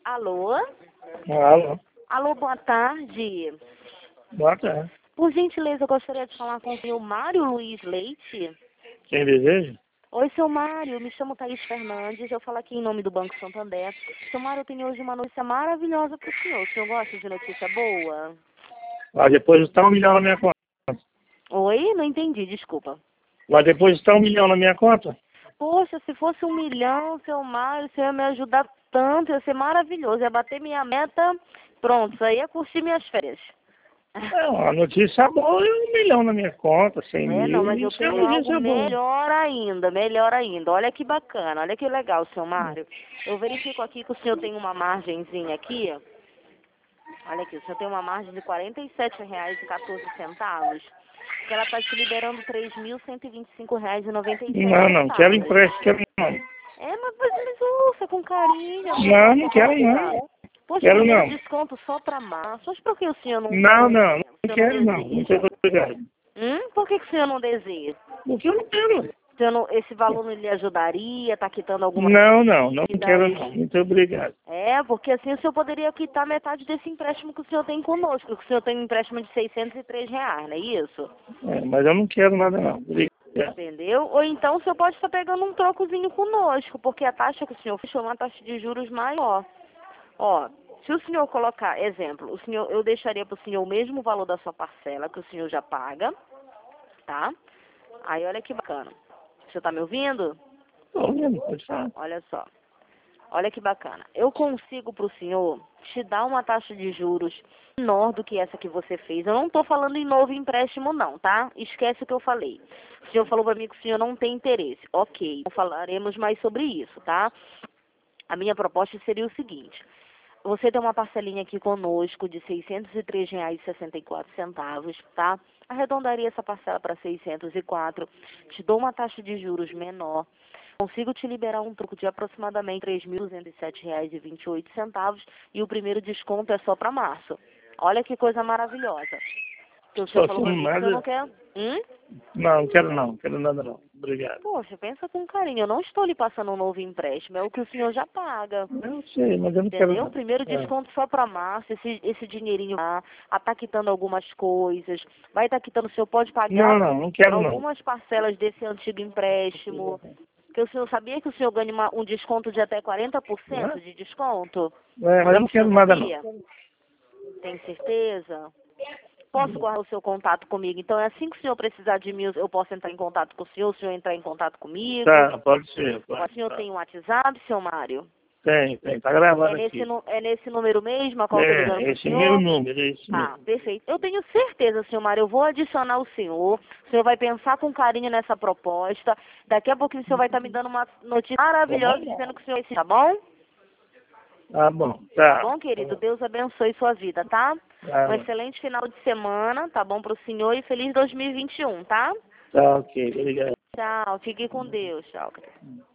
Alô? Alô, Alô, boa tarde. boa tarde. Por gentileza, eu gostaria de falar com o senhor Mário Luiz Leite. Quem deseja? Oi, seu Mário, me chamo Thaís Fernandes, eu falo aqui em nome do Banco Santander. Seu Mário, eu tenho hoje uma notícia maravilhosa para o senhor. O senhor gosta de notícia boa? Vai depositar 1 milhão na minha conta. Oi? Não entendi, desculpa. Vai depositar 1 milhão na minha conta? Poxa, se fosse 1 milhão, seu Mário, você ia me ajudar tanto, ia ser maravilhoso, ia bater minha meta, pronto, isso aí ia curtir minhas férias. É uma notícia boa e 1 milhão na minha conta, 100 Não, mil, mas eu isso é tenho uma algo notícia boa. melhor ainda, melhor ainda. Olha que bacana, olha que legal, seu Mário. Eu verifico aqui que o senhor tem uma margenzinha aqui. Olha aqui, o senhor tem uma margem de R$ 47,14, que ela está te liberando R$ 3.125,97. Não, quero empréstimo, quero não. Mas ouça com carinho. Não quero não. Poxa, Quero primeiro não. desconto só para março. Mas por que o senhor não Não quero não. Não deseja? sei obrigado. Por que o senhor não deseja? Porque eu não quero. Esse valor não lhe ajudaria? Está quitando alguma Não dívida? quero não. Muito obrigado. Porque assim o senhor poderia quitar metade desse empréstimo que o senhor tem conosco, que o senhor tem um empréstimo de R$ 603, não é isso? Mas eu não quero nada não. Obrigado. Entendeu? Ou então o senhor pode estar pegando um trocozinho conosco, porque a taxa que o senhor fechou é uma taxa de juros maior. Ó, se o senhor colocar, exemplo, eu deixaria para o senhor o mesmo valor da sua parcela que o senhor já paga, tá? Aí olha que bacana. O senhor está me ouvindo? Tô vendo, pode falar. Olha só. Olha que bacana. Eu consigo para o senhor te dar uma taxa de juros menor do que essa que você fez. Eu não estou falando em novo empréstimo não, tá? Esquece o que eu falei. O senhor falou para mim que o senhor não tem interesse. Ok, falaremos mais sobre isso, tá? A minha proposta seria o seguinte. Você tem uma parcelinha aqui conosco de R$ 603,64, tá? Arredondaria essa parcela para 604, te dou uma taxa de juros menor, consigo te liberar um troco de aproximadamente R$ 3.207,28 e o primeiro desconto é só para março. Olha que coisa maravilhosa. Que o senhor falou para mim que você não quer... Não quero nada não. Obrigado. Poxa, pensa com carinho, eu não estou lhe passando um novo empréstimo, é o que o senhor já paga. Eu sei, mas eu não quero Entendeu? não. Primeiro desconto só para março, esse dinheirinho lá, tá quitando algumas coisas, vai estar quitando, o senhor pode pagar Não quero não. algumas parcelas desse antigo empréstimo. Porque o senhor sabia que o senhor ganha um desconto de até 40% de desconto? Mas eu não quero nada não. Tem certeza? Posso guardar o seu contato comigo? Então é assim que o senhor precisar de mim, eu posso entrar em contato com o senhor entrar em contato comigo? Tá, pode ser. O senhor tem um WhatsApp, seu Mário? Tem, tá gravado aqui. É nesse número mesmo a qual eu tô ligando pro Esse senhor? meu número, é esse mesmo. Perfeito. Eu tenho certeza, senhor Mário, eu vou adicionar o senhor vai pensar com carinho nessa proposta, daqui a pouquinho o senhor vai estar me dando uma notícia maravilhosa dizendo que o senhor tá bom? Tá bom, tá. Tá bom, querido? Deus abençoe sua vida, tá? Tá. Um excelente final de semana, tá bom pro senhor e feliz 2021, tá? Tá, ok, obrigado. Tchau, fique com Deus, tchau.